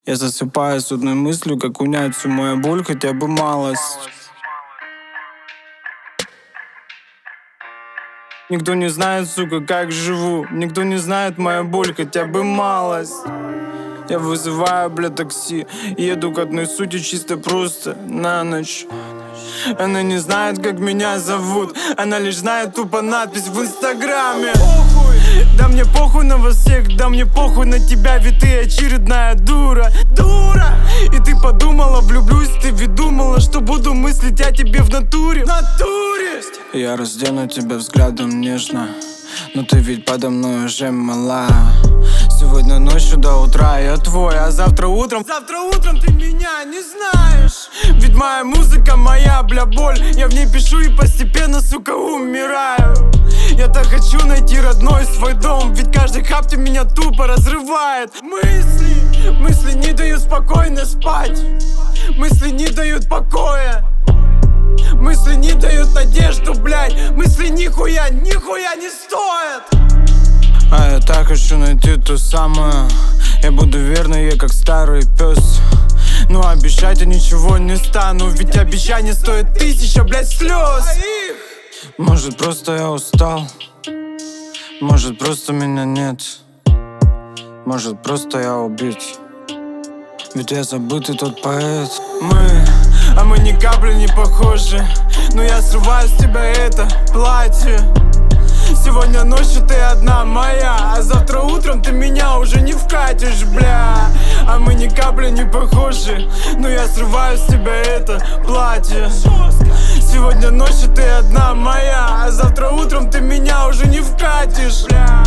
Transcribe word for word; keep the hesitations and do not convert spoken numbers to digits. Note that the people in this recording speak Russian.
Я засыпаю с одной мыслью, как унять всю мою боль, хотя бы малость. Никто не знает, сука, как живу. Никто не знает мою боль, хотя бы малость. Я вызываю, бля, такси и еду к одной сути чисто просто на ночь. Она не знает, как меня зовут. Она лишь знает тупо надпись в инстаграме. Похуй. Да мне похуй на вас всех, да мне похуй на тебя, ведь ты очередная дура. Дура! И ты подумала, влюблюсь, ты ведь думала, что буду мыслить о тебе в натуре. В натуре! Я раздену тебя взглядом нежно, но ты ведь подо мной уже мала. Сегодня ночью до утра я твой, а завтра утром Завтра утром ты меня не знаешь. Ведь моя музыка, моя, бля, боль. Я в ней пишу и постепенно, сука, умираю. Я так хочу найти родной свой дом, ведь каждый хапти меня тупо разрывает. Мысли, мысли не дают спокойно спать. Мысли не дают покоя. Мысли не дают надежду, блядь. Мысли нихуя, нихуя не стоят. А я так хочу найти ту самую. Я буду верный ей, как старый пес. Но обещать я ничего не стану, ведь обещание стоит тысяча, блядь, слез. Может, просто я устал. Может, просто меня нет. Может, просто я убит. Ведь я забытый тот поэт. Мы, а мы ни капли не похожи. Но я срываю с тебя это платье. Сегодня ночью ты одна моя, а завтра утром ты меня уже не вкатишь, бля. А мы ни капли не похожи, но я срываю с тебя это платье. Сегодня ночью ты одна моя, а завтра утром ты меня уже не вкатишь, бля.